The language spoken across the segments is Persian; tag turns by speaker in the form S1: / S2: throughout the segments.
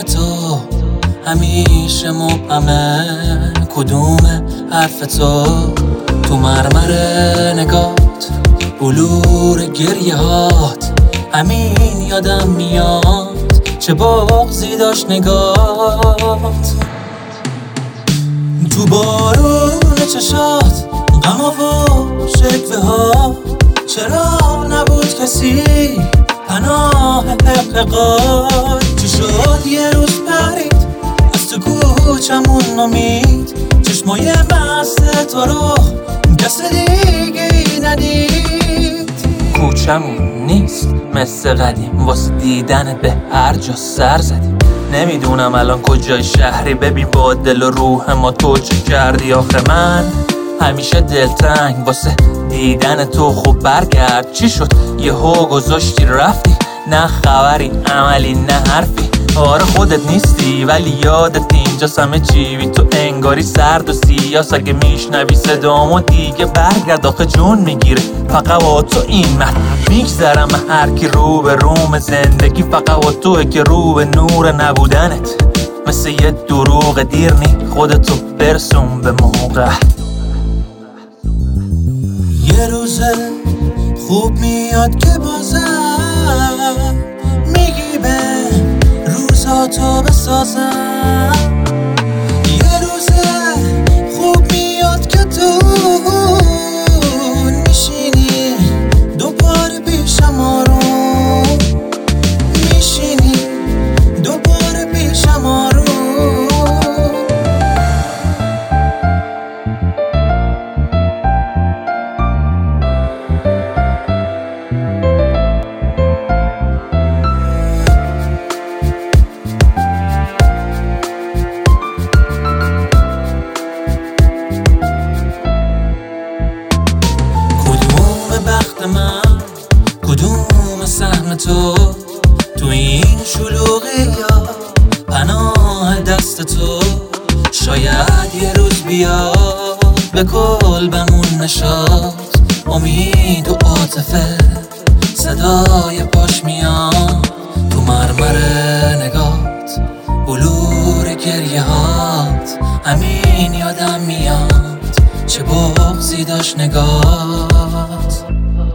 S1: تو همیشه مبهمه، کدوم حرف تو مرمر نگات، بلور گریه هات، همین یادم میاد چه بغضی داشت نگات. تو بارون چشات غم و شکوه ها، چرا نبود کسی پناه حقیقات؟ چی شد یه روز پرید از تو کوچمون امید، چشمای مست تو رو کس دیگه ای ندید.
S2: کوچمون نیست مثل قدیم، واسه دیدنت به هر جا سر زدیم. نمیدونم الان کجای شهری، ببین با دل و روح ما تو چه کردی. آخه من همیشه دلتنگ واسه دیدن تو، خوب برگرد چی شد یهو گذاشتی رفتی؟ نه خبری عملی نه حرفی، آره خودت نیستی ولی یادت اینجاست همه چی بی تو انگاری سرد و سیاس. اگه میشنوی صدامو دیگه برگرد، آخه جون میگیره فقط با تو این من میگذرم. هر کی رو به روم زندگی فقط با توه که رو به نور نبودنت، مثل یه دروغ دیر نی خودتو برسون به موقع.
S1: یه روزه خوب میاد که بازم میگی به روزاتو بسازم. یه روزه خوب میاد که تو میشینی دوباره پیشم، آروم میشینی دوباره پیشم آروم. من کدوم سهم تو این شلوغی یا پناه دست تو؟ شاید یه روز بیاد به قلبمون نشاد، امید و عاطفه صدای پاش میاد. تو مرمر نگات، بلور گریه هات، همین یادم میاد چه بغضی داشت نگات.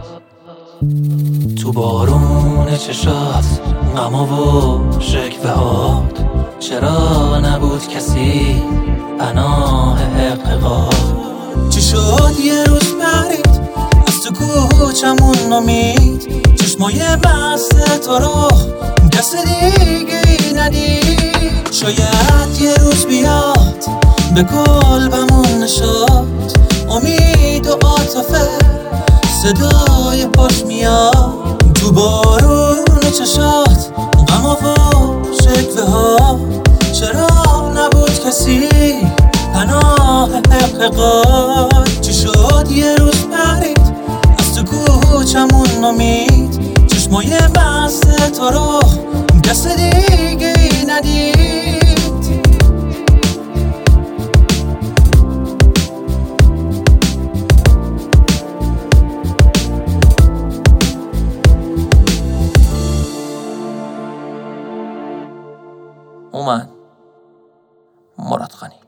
S1: تو بارون چشات غم و شکوه هات، چرا نبود کسی پناه حقیقات؟ چی شد یه روز پرید از تو کوچمون امید، چشمای مست تو رو کس دیگه ای ندید. شاید یه روز بیاد به قلبمون نشاد، امید و عاطفه صدای پاش میاد. تو بارون چشات غم و شکوه ها، چرا نبود کسی پناه حقیقات؟ چی شد یه روز پرید از تو کوچمون امید، چشمای مست تو رو کس دیگه ای ندید.
S2: اومد مراد خانی.